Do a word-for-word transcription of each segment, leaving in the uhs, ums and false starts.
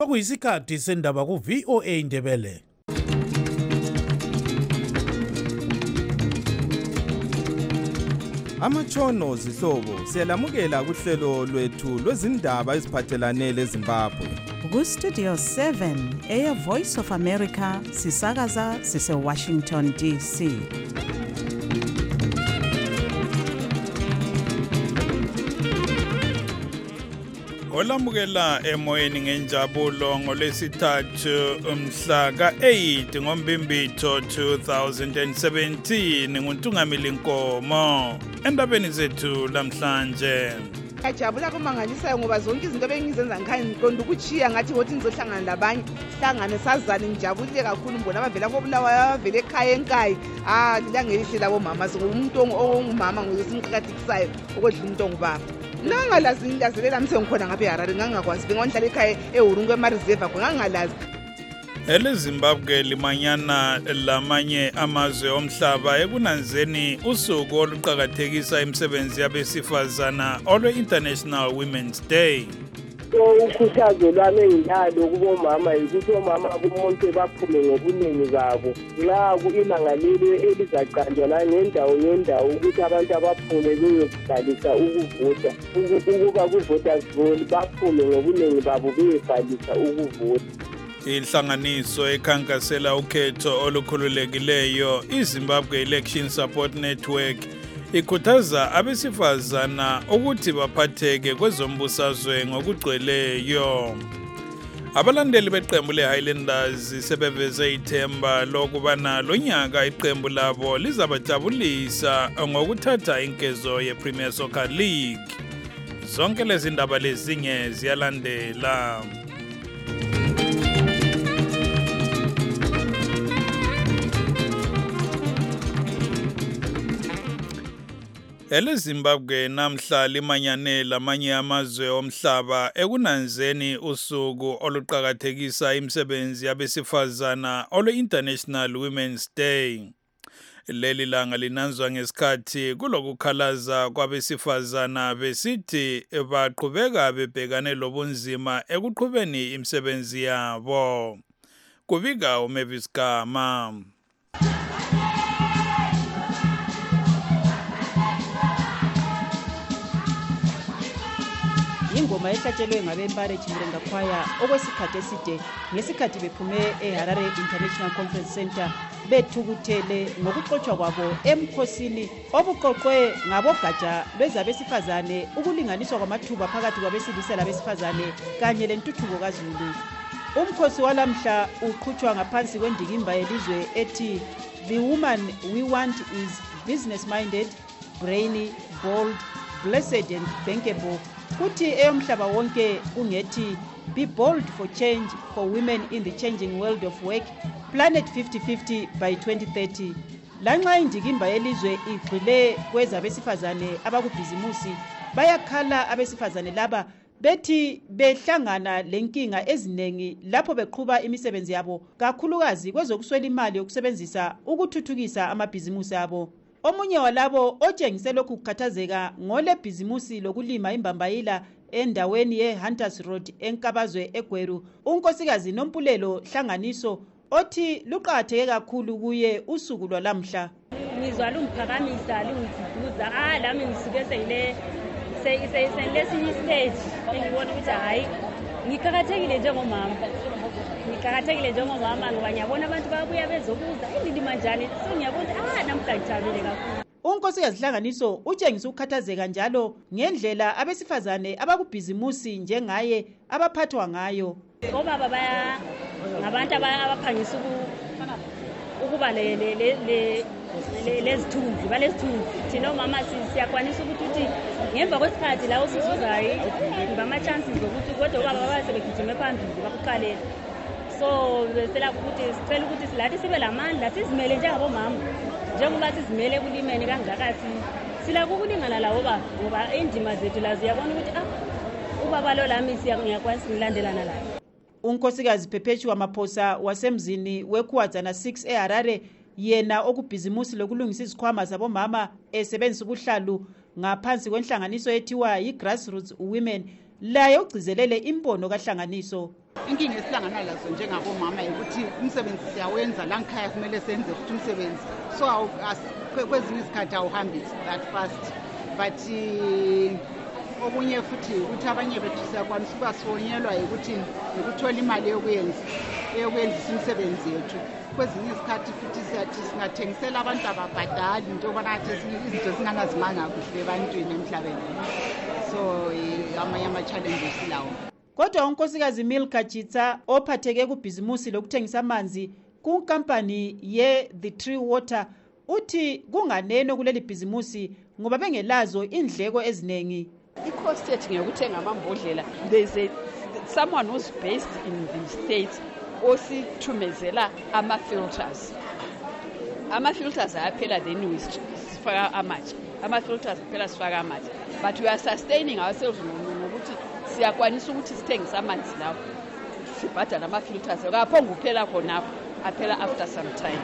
Okuyisikhathi sendaba ku V O A Ndebele. Amatshono zihlobo siyalamukela kuhlelo lwethu lwezindaba eziphathelane leZimbabwe. Ku Studio seven eya Voice of America sisakaza sise Washington D C. Olamukela emoyeni ngenjabulo ngolesithathu umhla ka eight ngoMbimbitho two thousand seventeen nguNtungamili Nkomo endabeni zethu namhlanje. Ngiyajabula kumangalisayo ngoba zonke izinto bengizenza ngikhanya ngiqonda ukuchiya ngathi ngothi ngizohlangana labanye hlangane sazane ngijabulile kakhulu mbona abavela kobulawayo abavela ekhaya enkayi ah lilangelihle labo mama umuntu ongumama ngosimqhakathikisayo okwedla umuntu ongubaba. Nangalazi ngilazelela mse ngikhona ngabe Harare ngangakwazi bengonhlala ekhaya eHurungu eMareserve ngangalazi. Ele Zimbabwe limanyana lamanye amazwe omhlaba ekunanzeni usuku oluqhakathekisa imisebenzi yabesifazana olwe International Women's Day. Ukhuthazo lwami engilalo kubomama ukuthi omama kumonke baphume ngobuningi babo nxa kuilanga leli elizaqanjwa la ngendawo ngendawo ukuthi abantu abaphume beyobhalisa ukuvota ukuba kuvoters roll baphume ngobuningi babo beyobhalisa ukuvota. Inhlanganiso ekhankasela ukhetho olukhululekileyo iZimbabwe Election Support Network ikhuthaza abesifazana ukuthi baphatheke kwezombusazwe ngokugcweleyo. Abalandeli beqembu leHighlanders sebeveze ithemba lokubana lonyaka iqembu labo lizabajabulisa ngokuthatha inkezo yePremier Soccer League. Zonke lezi ndaba lezinye ziyalandela. Ele Zimbabwe namhla limanyane lamanye amazwe omhlaba ekunanzeni usuku oluqhakathekisa imisebenzi yabesifazana olwe International Women's Day. Leli langa linanzwa ngesikhathi kulokukhalaza kwabesifazana besithi baqhubeka bebhekane lobunzima ekuqhubeni imisebenzi yabo. Kubika uMavis Gama. Ingoma ehlatshelwe ngabempare Chimrenga Choir okwesikhathi eside ngesikhathi bephume eHarare International Conference Center bethukuthele ngokuxoxwa kwabo emkhosini obuqoqwe ngabogatsha lwezabesifazane ukulinganiswa kwamathuba phakathi kwabesilisa labesifazane kanye lentuthuko kaZulu. Umkhosi walamhla uqhutshwa ngaphansi kwendikimba yelizwe ethi The woman we want is business minded, brainy, bold, blessed and bankable. Kuthi eyomhlaba wonke ungethi be bold for change for women in the changing world of work, planet fifty fifty by twenty thirty. Lanxa indikimba yelizwe igxile kwezabesifazane abakubhizimusi bayakhala abesifazane laba bethi behlangana lenkinga ezinengi lapho beqhuba imisebenzi yabo kakhulukazi kwezokuswela imali yokusebenzisa ukuthuthukisa amabhizimusi abo. Omunye walabo otshengise lokhu kukhathazeka ngole bhizimusi lokulima imbambayila endaweni yeHunters Road enkabazwe eGweru, unkosikazi Nompulelo Hlanganiso othi luqhatheke kakhulu kuye usuku lwalamhla. Ngizwa lungiphakamisa lungiduduza ah lami ngisuke seyile seyilesinye stage engibona ukuthi hayi ngikhathekile njengomama. Ngikhathekile njengomama ngoba ngiyabona abantu babuya bezobuza indima njani so ngiyabona ah namhlanje kakhulu. Unkosikazi Hlanganiso utshengisa ukukhathazeka njalo ngendlela abesifazane abakubhizimusi njengaye abaphathwa ngayo. Obaba baya ngabantu abaphangisa ukuba le le le lezithunzi balezithunzi thina omama siyakwanisa ukuthi uthi ngemva kwesikhathi la usuzayo ngiba ama chances ukuthi kodwa obaba basebegijime phambili bakuqalela. So besela ukuthi sicela ukuthi silathi sibe lamandla sizimele njengabomama njengoba sizimele kulimeni kangakathi sila kukulingana lawo ba ngoba indima zethu lazi yabona ukuthi ah ubaba lo lami siyakwanisa ngilandelana la. Unkosikazi Perpetua Maphosa wasemzini weKhuwadzana six eHarare yena okubhizimusi lokulungisa izikhwama zabomama esebenzisa ubuhlalu ngaphansi kwenhlanganiso ethiwa yi Grassroots Women laye ugcizelele imbono kahlanganiso. inkinga esihlangana lazo njengabomama ukuthi umsebenzi siyawenza la ngikhaya kumele senze futhi umsebenzi so kwezinye isikhathi awuhambi that fast but okunye futhi ukuthi abanye bethu siyakwanisa ukuba sifonyelwa ukuthi ukuthola imali yokuyenza eyokuyenzisa umsebenzi yethu kwezinye isikhathi futhi siyathi singathengisela abantu ababhadali into yobana izinto zingangazimanga kuhle ebantwini emhlabeni so amanye ama-challenges lawo. Kodwa unkosikazi Milka Chitsa ophatheke kubhizimusi lokuthengisa amanzi kunkampani ye-The Tree Water uthi kunganeno kuleli bhizimusi ngoba bengelazo indleko eziningi. I-cost yethu ngekuthenga amambodlela. There's a someone who's based in the States osithumezela ama-filters. Ama-filters ayaphela then we sifaka amathe. Ama-filters aphela sifaka amathe. But we are sustaining ourselves ngokuthi siyakwanisa ukuthi sithengise amanzi lawo. Sibhadala ama-filters. Akaphonga uphela khonapho, aphela after some time.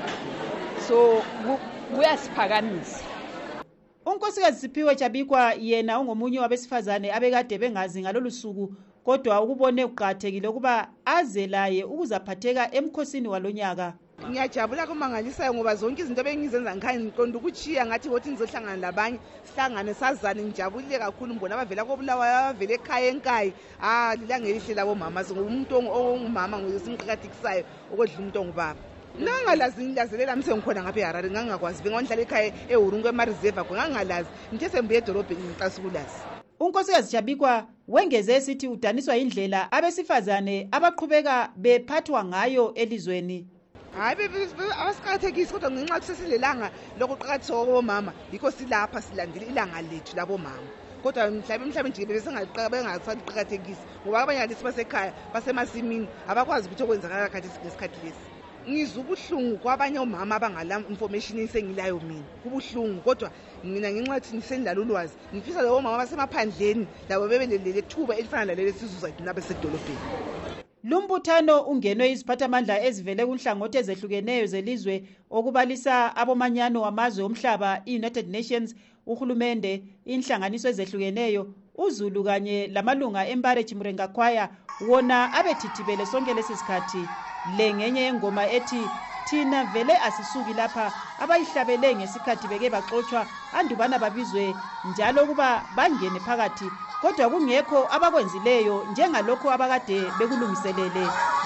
So kuyasiphakamisa. Unkosikazi Siphiwe Jabikwa yena ungomunye wabesifazane abekade bengazi ngalolu suku kodwa ukubone uqhathekile ukuba azelaye ukuzaphatheka emkhosini walonyaka. Ngiyajabula kumangalisayo ngoba zonke izinto bengizenza ngikhaya ngiqonda ukuchiya ngathi wothi nizohlangana labanye sihlangane sazane ngijabulile kakhulu mbona abavela kobulawayo abavela ekhaya enkayi ah lilangelihle labo mama ngoba umuntu ongumama ngosimqhakathekisayo okodla umuntu ongubaba. Ngangalazi ngilazelela mise ngikhona ngapha eHarare ngangakwazi bengonhlala ekhaya eHurungu emareserve ngangalazi ngithe sembuye edolobheni ngixasukulazi. Unkosikazi Jabikwa wengeze esithi udaniswa indlela abesifazane abaqhubeka bephathwa ngayo elizweni. Hayi abasiqhathekisi kodwa ngenxa kusesilelanga lokuqhakathisa kwabomama yikho silapha silandile ilanga lethu labomama. Kodwa mhlawumbe mhlawumbe nje besengaqiqa bengasaqhakathekisi ngoba abanye alisi basekhaya basemasimini abakwazi ukuthi okwenzakala khathi ngesikhathi lesi. Ngizwa ubuhlungu kwabanye omama abangala information engisengilayo mina kubuhlungu kodwa mina ngenxa yokuthi ngisendlala ulwazi ngifisa labo mama basemaphandleni labo bebelele thuba elifana laleli sizuza thina nabesedolobheni. Lumbuthano ungenwe iziphathamandla ezivele kunhlangothi ezehlukeneyo zelizwe okubalisa abomanyano wamazwe omhlaba i-United Nations, uhulumende, inhlanganiso ezehlukeneyo, uZulu kanye lamalunga eMbare Chimurenga Choir wona abethithibele sonke lesisikhathi. Le ngenye yengoma ethi thina vele asisuki lapha abayihlabele ngesikhathi beke baxoxwa andubana babizwe njalo kuba bangene phakathi kodwa kungekho abakwenzileyo njengalokho abakade bekulungiselele.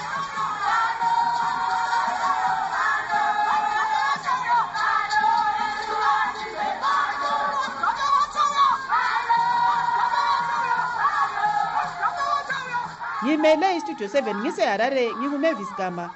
Ngimele istudio seven ngiseHarare nginguMavis Gama.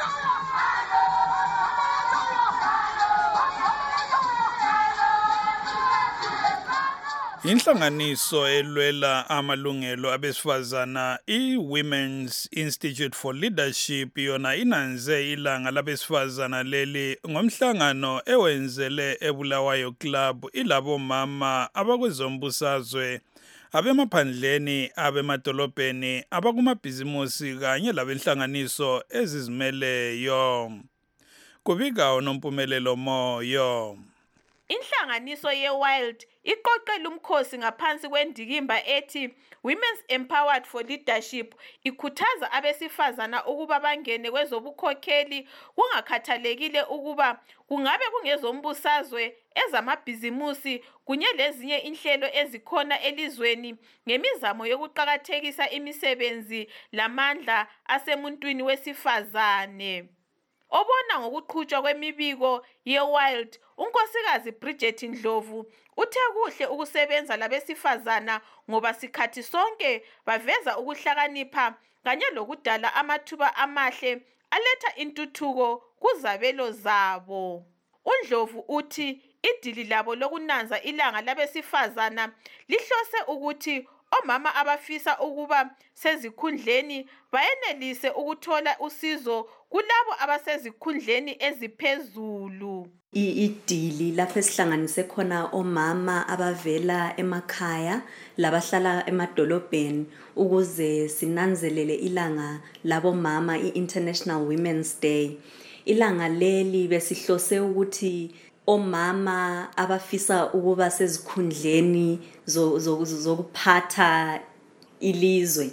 Inhlanganiso elwela amalungelo abesifazana i-Women's Institute for Leadership yona inanze ilanga labesifazana leli ngomhlangano ewenzele eBulawayo Club ilabo mama abakwezombusazwe abemaphandleni abemadolobheni abakumabhizimusi kanye labenhlanganiso ezizimeleyo. Kubika uNompumelelo Moyo. Inhlanganiso ye-Wild iqoqela umkhosi ngaphansi kwendikimba ethi Women's Empowered for Leadership ikhuthaza abesifazana ukuba bangene kwezobukhokheli kungakhathalekile ukuba kungabe kungezombusazwe ezamabhizimusi kunye lezinye inhlelo ezikhona elizweni ngemizamo yokuqhakathekisa imisebenzi lamandla asemuntwini wesifazane. Obona ngokuqhutshwa kwemibiko ye-Wild, unkosikazi Bridget Ndlovu uthe kuhle ukusebenza labesifazana ngoba sikhathi sonke baveza ukuhlakanipha kanye lokudala amathuba amahle aletha intuthuko kuzabelo zabo. uNdlovu uthi idili labo lokunanza ilanga labesifazana lihlose ukuthi omama abafisa ukuba sezikhundleni bayenelise ukuthola usizo kulabo abasezikhundleni eziphezulu. Idili lapho esihlanganise khona omama abavela emakhaya labahlala emadolobheni ukuze sinanzelele ilanga labo mama i-International Women's Day. Ilanga leli besihlose ukuthi omama abafisa ukuba sezikhundleni zokuphatha ilizwe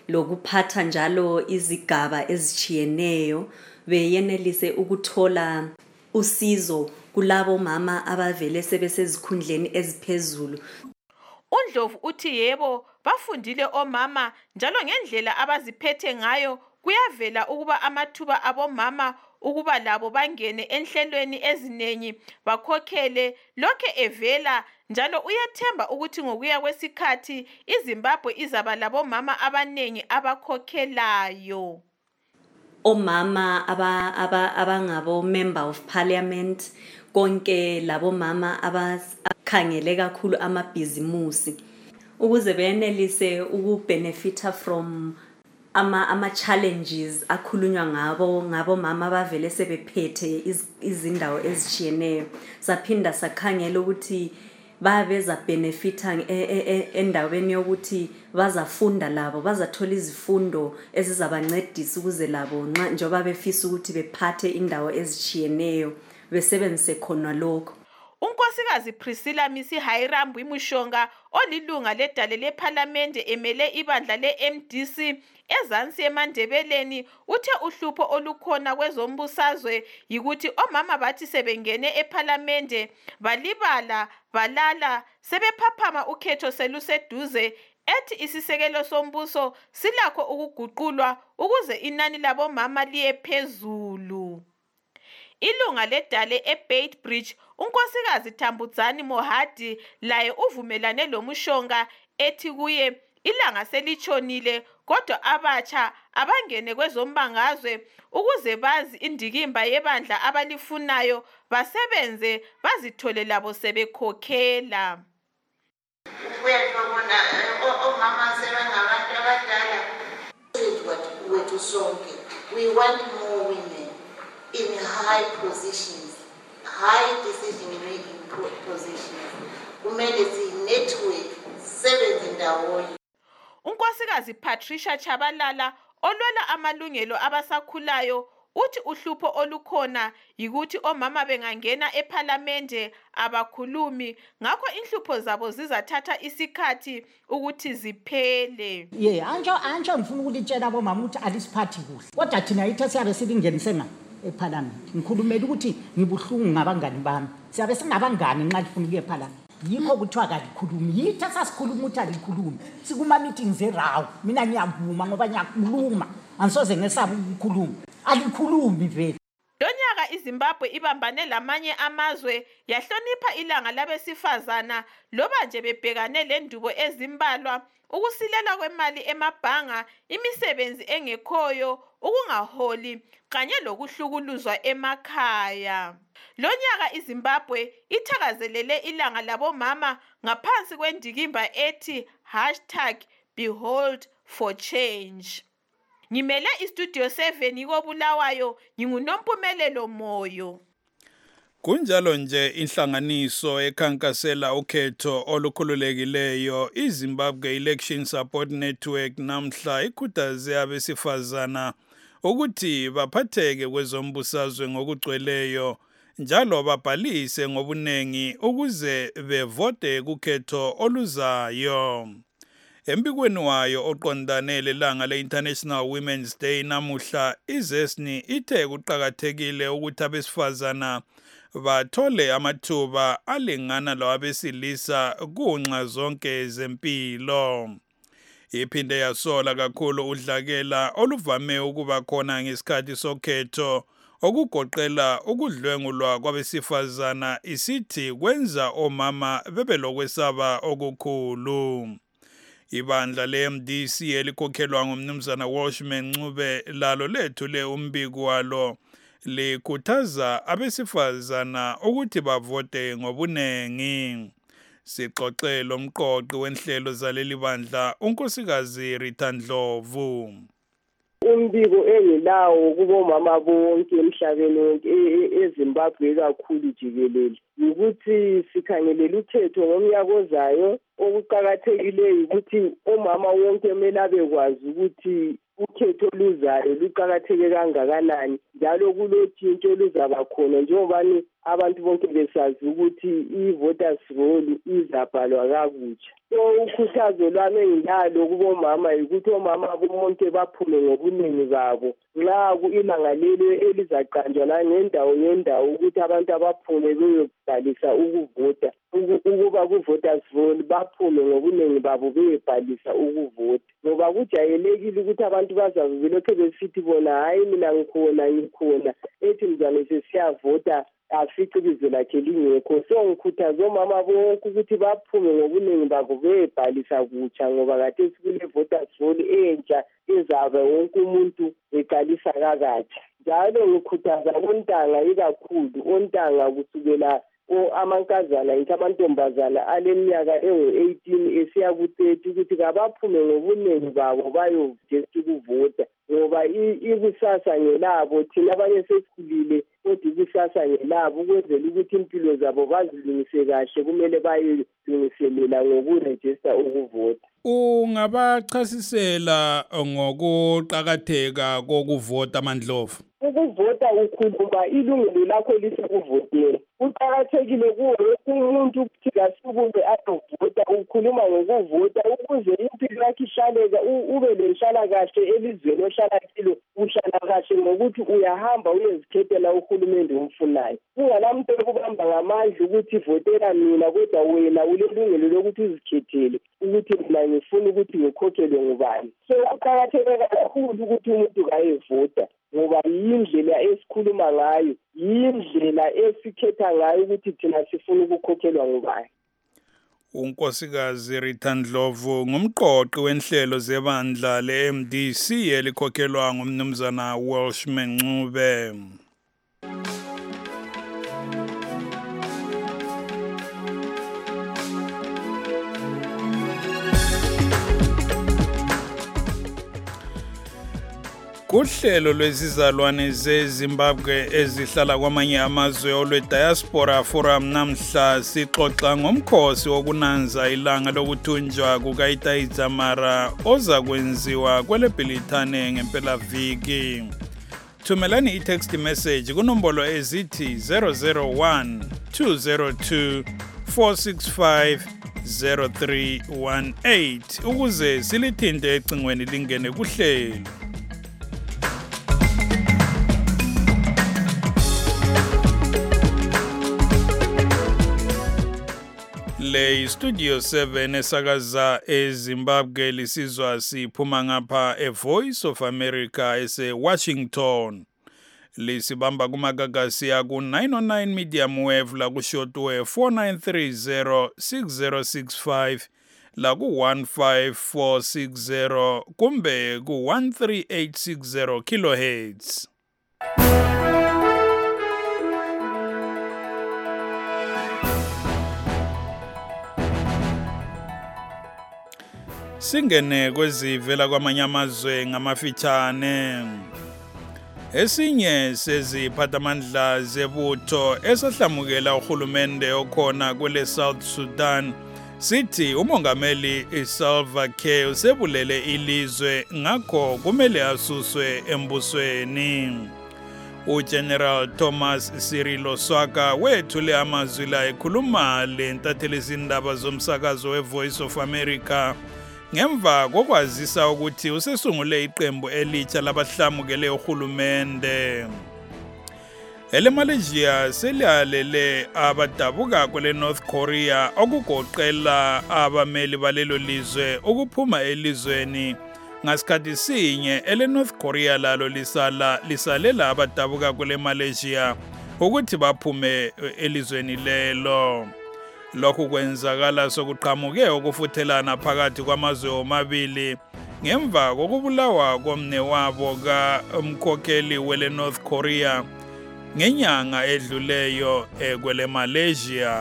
lokuphatha njalo izigaba ezichiyeneyo beyenelise ukuthola usizo kulabo mama abavele sebesezikhundleni eziphezulu. uNdlovu uthi yebo bafundile omama njalo ngendlela abaziphethe ngayo kuyavela ukuba amathuba abomama ukuba labo bangene enhlelweni ezinengi bakhokhele lokhe evela njalo uyathemba ukuthi ngokuya kwesikhathi iZimbabwe izaba labo mama abanengi abakhokhelayo. Omama aba aba abangabo member of parliament konke labo mama abakhangele kakhulu amabhizimusi ukuze benelise ukubenefita from ama ama challenges akhulunywa ngabo ngabo mama abavele sebephethe izindawo ezichiyeneyo. Saphinda sakhangela ukuthi babeza benefita endaweni yokuthi bazafunda labo bazathola izifundo ezizabancedisa ukuze labo njengoba befisa ukuthi bephathe indawo ezichiyeneyo besebenzise khona lokho. uNkosikazi Priscilla Misi Hairambu Mushonga olilunga ledale leParliament emele ibandla le-M D C ezansi eMandebeleni uthe uhlupho olukhona kwezombusazwe yikuthi omama bathi sebengene eParliament balibala balala sebephaphama ukhetho seluseduze ethi isisekelo sombuso silakho ukuguqulwa ukuze inani labo mama liye phezulu. Ilunga ledale eBeitbridge uNkosikazi Tambudzani Mohadi laye uvumelane loMushonga ethi kuye ilanga selitshonile kodwa abatsha abangene kwezombangazwe ukuze bazi indikimba yebandla abalifunayo basebenze bazithole labo sebekhokhela. Uyabona omama sebengabantu abadala wethu sonke we want more women in high positions, high decision-making positions. Kumele si-network, sebenze ndawonye. uNkosikazi Patricia Chabalala olwela amalungelo abasakhulayo uthi uhlupho olukhona yikuthi omama bengangena eParliament abakhulumi ngakho inhlupho zabo zizathatha isikhathi ukuthi ziphele. Ye anjo anjo ngifuna ukulitshela abomama ukuthi alisiphathi kuhle kodwa thina yithe siyabe silingenise na eParliament ngikhulumela ukuthi ngibuhlungu ngabangani bami siyabe singabangani nxa lifuna ukuye eParliament yikho kuthiwa kalikhulumi yithe sasikhuluma ukuthi alikhulumi sikuma meetings erawo mina ngiyavuma ngoba ngiyakhuluma angisoze ngesaba ukukhuluma alikhulumi vele. Lonyaka iZimbabwe ibambane lamanye amazwe yahlonipha ilanga labesifazana loba nje bebhekane lendubo ezimbalwa ukusilela kwemali emabhanga imisebenzi engekhoyo ukungaholi kanye lokuhlukuluzwa emakhaya. Lonyaka iZimbabwe ithakazelele ilanga labo mama ngaphansi kwendikimba ethi hashtag behold for change. Ngimele istudio seven ikobulawayo nginguNompumelelo Moyo. Kunjalo nje inhlanganiso ekhankasela ukhetho olukhululekileyo iZimbabwe Election Support Network namhla ikhuthaze abesifazana ukuthi baphatheke kwezombusazwe ngokugcweleyo njalo babhalise ngobunengi ukuze bevote kukhetho oluzayo. Embikweni wayo oqondane lelanga le-International Women's Day namuhla iZesni ithe kuqakathekile ukuthi abesifazana bathole amathuba alingana lawabesilisa kunxa zonke zempilo. Iphinde yasola kakhulu udlakela oluvame ukuba khona ngesikhathi sokhetho okugoqela ukudlwengulwa kwabesifazana isithi kwenza omama bebelokwesaba okukhulu. Ibandla le-M D C elikhokhelwa ngumnumzana Washman Ncube lalo lethule umbiko walo likhuthaza abesifazana ukuthi bavote ngobunengi. Sixoxe lomqoqi wenhlelo zaleli bandla uNkosikazi Rita Ndlovu. Umbiko engilawo kubomama bonke emhlabeni wonke eZimbabwe kakhulu jikelele ukuthi sikhangelele ukhetho ngomnyaka ozayo okuqhakathekileyo ukuthi omama wonke kumele abekwazi ukuthi ukhetho luzayo luqhakatheke kangakanani njalo kulotshintsho luzaba khona njengoba abantu bonke besazi ukuthi i-voters roll izabhalwa kakutsha. So ukhuthazo lwami engilalo kubomama ukuthi omama bonke baphume ngobuningi babo nxa ilanga lelo elizaqanjwa la ngendawo ngendawo ukuthi abantu abaphume beyobhalisa ukuvota ukuba ku-voters roll baphume ngobuningi babo beyobhalisa ukuvota ngoba kujayelekile ukuthi abantu bazabe belokhu besithi bona hayi mina ngikhona ngikhona ethi mzane sesiyavota afice ibizo lakhe lingekho. So ngikhuthaza omama bonke ukuthi baphume ngobuningi babo beyobhalisa kutsha ngoba kade sikule voters roll entsha ezabe wonke umuntu eqalisa kakatsha. Njalo ngikhuthaza ontanga ikakhulu ontanga kusukela amankazana ngithi amantombazana aleminyaka engu-eighteen esiya ku-thirty ukuthi kabaphume ngobuningi babo bayovesta ukuvota ngoba ikusasa ngelabo thina abanye sesikhulile kodwa ikusasa ngelabo ukwenzela ukuthi impilo zabo bazilungise kahle kumele bayilungiselela ngokurejista ukuvota. Ungabachasisela ngokuqakatheka kokuvota Mandlovu? Ukuvota ukhuluma ilungelo lakho lisekuvoteni. Kuqakathekile kuwo wonke umuntu ukuthi kasukume ayovota ukhuluma ngokuvota ukuze impilo yakhe ishaleka ube lenhlalakahle elizweni ohlala kilo uhlala kahle ngokuthi uyahamba uyezikhethela uhulumende omfunayo. Kungalamuntu okubamba ngamandla ukuthi votela mina kodwa wena ulelungelo lokuthi uzikhethele ukuthi mina ngifuna ukuthi ngikhokhelwe ngubani. So kuqakatheke kakhulu ukuthi umuntu kayevota ngoba yindlela esikhuluma ngayo yindlela esikhetha ngayo ukuthi thina sifuna ukukhokhelwa ngubani. uNkosikazi Rita Ndlovu ngumqoqi wenhlelo zebandla le-M D C elikhokhelwa ngumnumzana Welshman Ncube. Kuhlelo lwezizalwane zeZimbabwe ezihlala kwamanye amazwe olwe-Diaspora Forum namhla sixoxa ngomkhosi wokunanza ilanga lokuthunjwa kukaItai Dzamara oza kwenziwa kweleBhilithane ngempelaviki. Thumelani i-text message kunombolo ezithi zero zero one two zero two four six five zero three one eight ukuze silithinte ecingweni lingene kuhlelo. Le Studio seven esakaza eZimbabwe lisizwa siphuma ngapha eVoice of America ese Washington. Lisibamba kumagagasi ya ku nine oh nine medium wave la ku shortwave four nine three zero six zero six five la ku one five four six zero kumbe ku one three eight six zero kilohertz. Singene kwezivela kwamanye amazwe ngamafitshane. Esinye seziphathamandla zebutho esahlamukela uhulumende okhona kwele South Sudan sithi umongameli Salva Kiir usebulele ilizwe ngakho kumele asuswe embusweni. uGeneral Thomas Sirilo Swaka wethule amazwi la ekhuluma lentathelezindaba zomsakazo weVoice of America ngemva kokwazisa ukuthi usesungule iqembu elitsha labahlamukele uhulumende. Ele Malaysia seliyalele abadabuka kwele North Korea okugoqela abameli balelo lizwe ukuphuma elizweni ngasikhathi sinye ele North Korea lalo lisala lisalela abadabuka kwele Malaysia ukuthi baphume elizweni lelo. Lokhu kwenzakala sokuqhamuke ukufuthelana phakathi kwamazwe omabili ngemva kokubulawa komne wabo kaumkhokheli wele North Korea ngenyanga edluleyo ekwele Malaysia.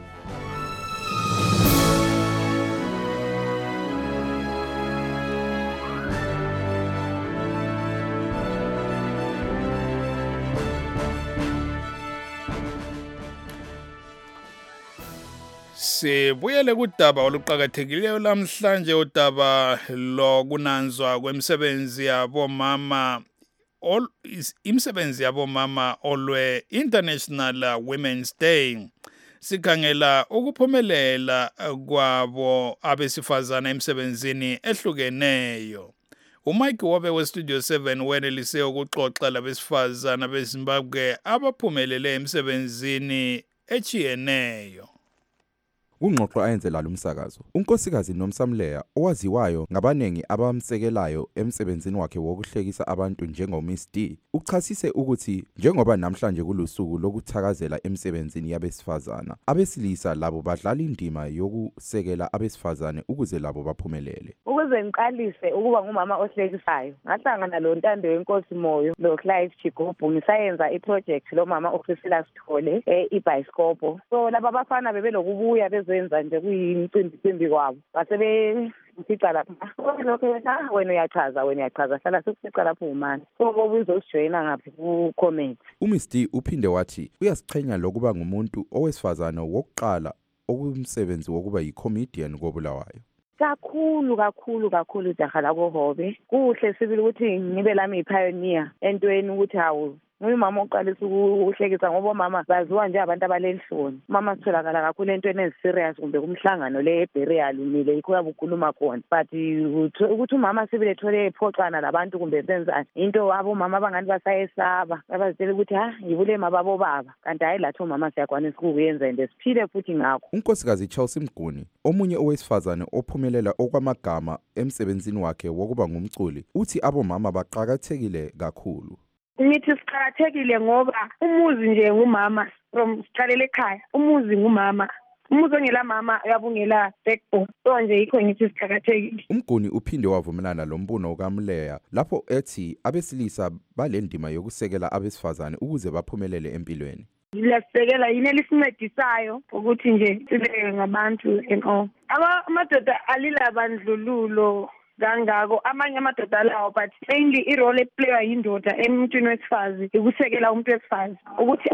Sibuyele kudaba oluqhakathekileyo lamhlanje udaba lokunanzwa kwemisebenzi yabo mama ol, imsebenzi yabo mama olwe International Women's Day. Sikhangela ukuphumelela kwabo abesifazana emsebenzini ehlukeneyo. uMike Hobe weStudio seven wenelise ukuxoxa labesifazana beZimbabwe abaphumelele emsebenzini echiyeneyo. Ungxoxo ayenzela lumsakazo. Unkosikazi Nomsamleya owaziwayo ngabanengi abamsekelayo emsebenzini wakhe wokuhlekisa abantu njengoMiss D, uchasise ukuthi njengoba namhlanje kulusuku lokuthakazela emsebenzini yabesifazana, abesilisa labo badlala indima yokusekela abesifazane ukuze labo baphumelele. Ukuze ngiqalise ukuba ngumama ohlekisayo, ngahlangana lo Ntando yenkosi Moyo lo Clive Chigubhu ngisayenza iproject lo mama ofisila Sithole eBiscopo. So laba bafana bebelokubuya zenza nje kuyimcimbi cimbi kwabo basebe ngifica lapha lokho wena wena uyachaza wena uyachaza hlala sikufica lapho umani so bobuzosijoyina ngaphi ku comment. uMiss D uphinde wathi uyasichenya lokuba ngumuntu owesifazana wokuqala okumsebenzi wokuba yicomedian koBulawayo. Kakhulu kakhulu kakhulu jaha la koHobe kuhle sibili ukuthi ngibe lami ipioneer entweni ukuthi hawu ngumama oqalisa ukuhlekisa ngoba mama baziwa nje abantu abalelihloni. Mama sitholakala kakhulu entweni eziserious kumbe kumhlangano le eburial nile yikho yabukhuluma khona but ukuthi umama sibile ethole ephoxana labantu kumbe benzani into abo mama abangani basayesaba abazitshela ukuthi ha yibule mababo baba kanti hayi lathi umama siyakwanisa ukuyenza ende siphile futhi ngakho. Unkosikazi Chelsea Mguni omunye owesifazane ophumelela okwamagama emsebenzini wakhe wokuba ngumculi uthi abomama baqhakathekile kakhulu. Ngithi siqhakathekile ngoba umuzi nje ngumama from siqalele ekhaya umuzi ngumama umuzi ongela mama uyabungela backbone so nje yikho ngithi siqhakathekile. Umguni uphinde wavumelana lo mbuno kaMleya lapho ethi abesilisa balendima yokusekela abesifazane ukuze baphumelele empilweni. Liyasekela yini elisincedisayo ukuthi nje sibe ngabantu eno aba amadoda alila bandlululo kangako amanye amadoda lawo but mainly irole eplayer yindoda emntwini wesifazi ukusekela umuntu wesifazi ukuthi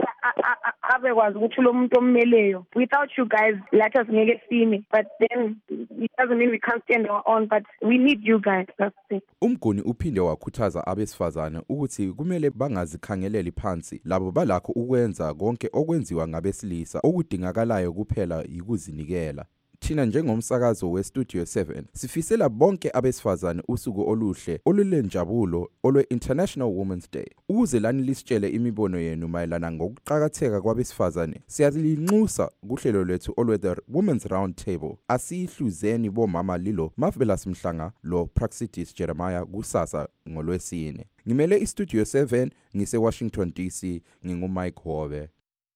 abe kwazi ukuthi lo muntu ommeleyo without you guys let us ngeke sime but then it doesn't mean we can't stand our own but we need you guys. That's it. Umguni uphinde wakhuthaza abesifazane ukuthi kumele bangazikhangeleli phansi labo balakho ukwenza konke okwenziwa ngabesilisa okudingakalayo kuphela yikuzinikela. Thina njengomsakazo weStudio seven sifisela bonke abesifazane usuku oluhle olulenjabulo olwe International Women's Day. Ukuze lani lisitshele imibono yenu mayelana ngokuqhakatheka kwabesifazane siyalinxusa kuhlelo lwethu olwe The Women's Round Table. Asihluzeni bomama lilo Marvelous Mhlanga lo Praxidis Jeremiah kusasa ngolwesine. Ngimele iStudio seven ngise Washington D C nginguMike Hobe.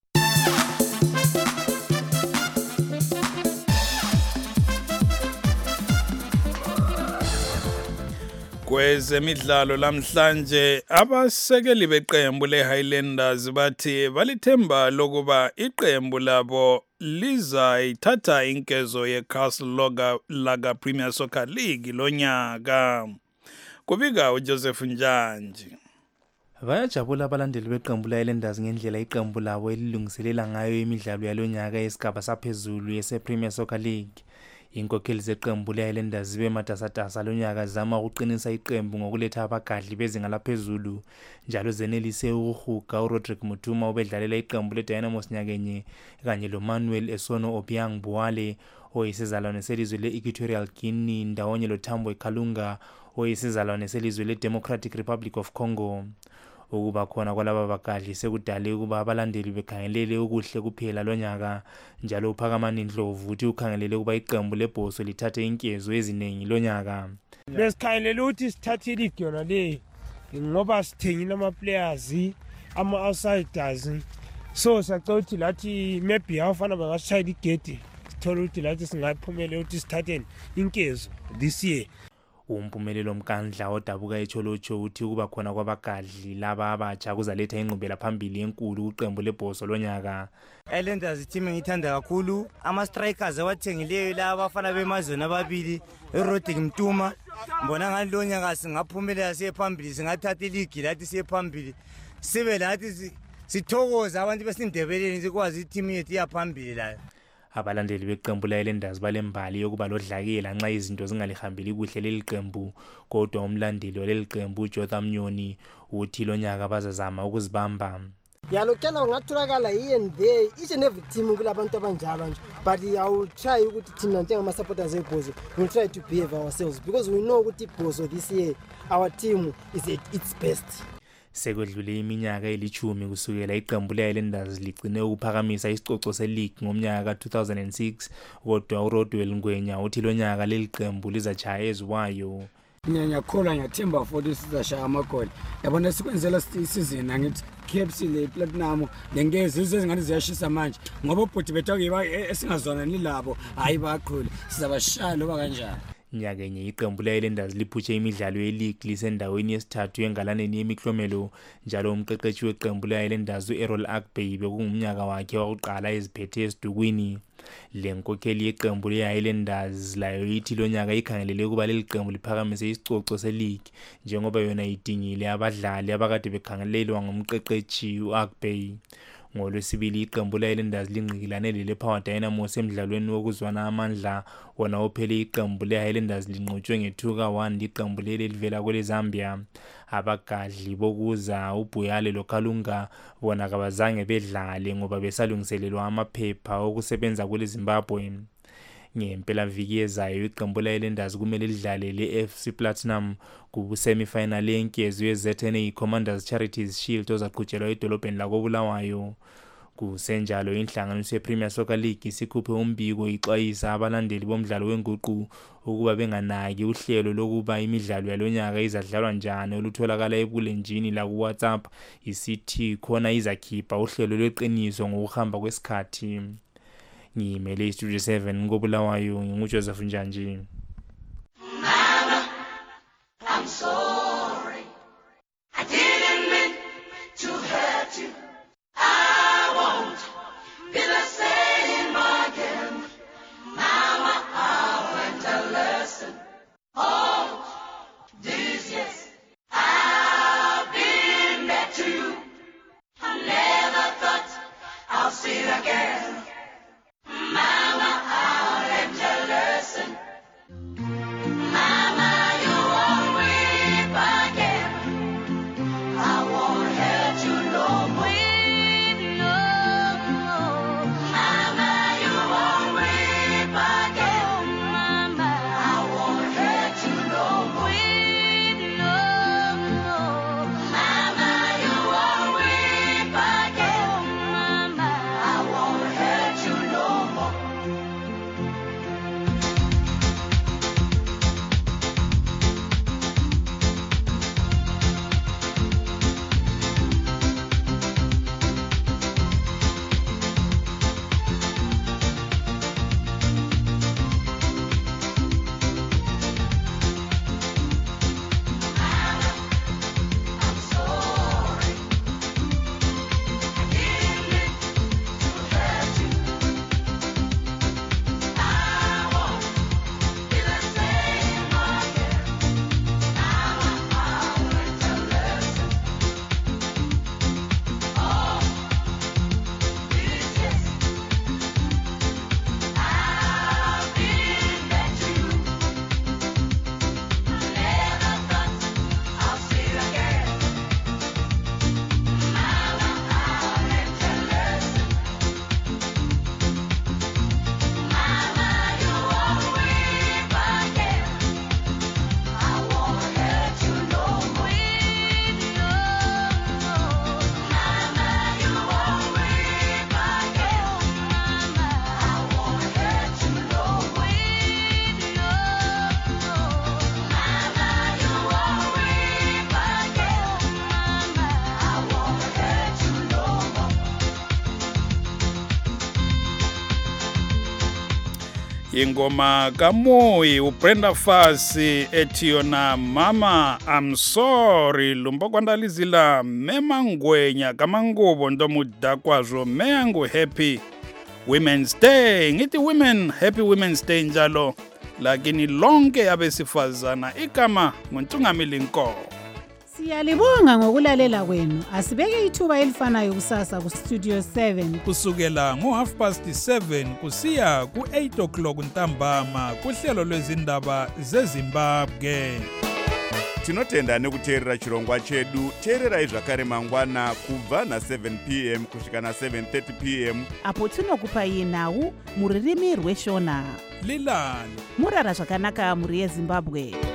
Kwezemidlalo lamhlanje abasekeli beqembu leHighlanders bathi balithemba lokuba iqembu labo lizayithatha inkezo yeCastle Lager, Lager Premier Soccer League lonyaka. Kubika uJoseph Njanji. Bayajabula abalandeli beqembu leHighlanders ngendlela iqembu labo elilungiselela ngayo imidlalo yalonyaka yesigaba saphezulu yePremier Soccer League. Inkokheli zeqembu leHighlanders zibe matasatasa lonyaka zama ukuqinisa iqembu ngokuletha abagadli bezinga laphezulu njalo zenelise ukuhuga uRodrick Mutuma obedlalela iqembu leDynamos nyakenye kanye loManuel Esono Obiang Buwale oyisizalwane selizwe leEquatorial Guinea ndawonye loThambwe Kalunga oyisizalwane selizwe leDemocratic Republic of Congo. Ukuba khona kwalaba bagadli sekudale ukuba abalandeli bekhangelele ukuhle kuphela lonyaka njalo uPhakamani Ndlovu uthi ukhangelele ukuba iqembu lebhoso lithathe inkezo eziningi lonyaka. Lesikhangelele ukuthi sithathe iligi yona le ngoba sithengile ama players ama outsiders so sacela ukuthi lathi maybe awafana bangasishayela igedi sithola ukuthi lathi singaphumela ukuthi sithathe inkezo this year. Umphumelelo omkandla odabuka eCholocho uthi kuba khona kwabagadli laba abatsha kuzaletha ingqubela phambili enkulu kuqembu lebhoso lonyaka. Highlanders team ngithanda kakhulu ama strikers awathengileyo la abafana bemazweni ababili eRodrick Mtuma mbona ngani lonyaka singaphumelela siye phambili singathatha iligi lathi siye phambili sibe lathi sithokoza abantu besindebeleni sikwazi team yethu yaphambili la. Abalandeli beqembu layilendazi balembali yokuba lodlakela nxa izinto zingalihambeli kuhle leli qembu, kodwa umlandeli waleli qembu Jotham Nyoni uthi lo nyaka bazazama ukuzibamba. Yalokela ungatholakala here and there each and every team kulabantu abanjalo nje, but I will try ukuthi thina njengama supporters eBhozo we will try to behave ourselves because we know ukuthi iBhozo this year our team is at its best. Sekwedlule iminyaka elithumi kusukela iqembu layilendazi ligcine ukuphakamisa isicoco se-league ngomnyaka ka two thousand six, kodwa uRodwell Ngwenya uthi lo nyaka leli qembu lizachaya eziwayo. Ngiyakholwa ngiyathemba futhi sizashaya amagoli. Yabona sikwenzela isizini angithi K F C le Platinum lengeze izingane ziyashisa manje ngoba ubhuti bethu akiba esingazona nilabo hayi baqhule sizabashaya loba kanjani. Nyakenye iqembu layilendazi liphutshe imidlalo ye-league lisendaweni yesithathu engalaneni yemiklomelo, njalo umqeqeshi weqembu layilendazi u-Errol Akbey bekungumnyaka wakhe wakuqala eziphethe esidukwini. Le nkokheli yeqembu leyayilendazi layo ithi lo nyaka ikhangelele ukuba leli qembu liphakamise isicoco se-league njengoba yona idingile abadlali abakade bekhangelelwa ngumqeqeshi u-Akbey. NgoLwesibili iqembu layilendazi lingqikilane lele Power Dynamos emidlalweni wokuzwana amandla, wona ophele iqembu leHighlanders linqotshwe nge-two ka one liqembu leli livela kwele Zambia. Abagadli bokuza uBuyale loKalunga bona kabazange bedlale ngoba besalungiselelwa amaphepha okusebenza kwele Zimbabwe. Ngempela viki ezayo iqembu layilendazi kumele lidlale le-F C Platinum ku semi-final yenkezo ye-Z N A Commanders Charities Shield ozaqhutshelwa edolobheni lakoBulawayo. Kusenjalo inhlanganiso ye-Premier Soccer League isikhuphe umbiko ixwayisa abalandeli bomdlalo wenguqu ukuba benganaki uhlelo lokuba imidlalo yalonyaka izadlalwa njani olutholakala ebulenjini la ku WhatsApp, isithi khona izakhipha uhlelo lweqiniso ngokuhamba kwesikhathi. Ngimele Studio seven ngoBulawayo nginguJoseph Njanji. Mama, I'm sorry. I didn't mean to hurt you. I won't be the same again. Mama, I learned a lesson. All these years I've been back to you. I never thought I'll see you again. Mama, I learned a lesson. Mama, you won't weep again. I won't hurt you no more. Mama, you won't weep again. Mama, I won't hurt you no more. Mama, you won't weep again. Mama, I won't hurt you no more. ingoma kaMoyi uBrenda Fassie ethi yona Mama I'm sorry lumbo kwandalizila Mema Ngwenya kamangubo ndomudakwazo meyangu happy Women's Day ngithi women happy Women's Day njalo lakini lonke abesifazana ikama nguntungamili Nkomo. Siyalibonga ngokulalela kwenu. Asibeke ithuba elifanayo kusasa ku Studio seven. Kusukela ngo half past seven kusiya ku eight o'clock ntambama kuhlelo lwezindaba zeZimbabwe. Tinotenda nekuteerera chirongwa chedu. Teererai zvakare mangwana kubva na seven p m kusvika na seven thirty p m apo tinokupai nhau muririmi rweshona. Lilani murara zvakanaka muri yeZimbabwe.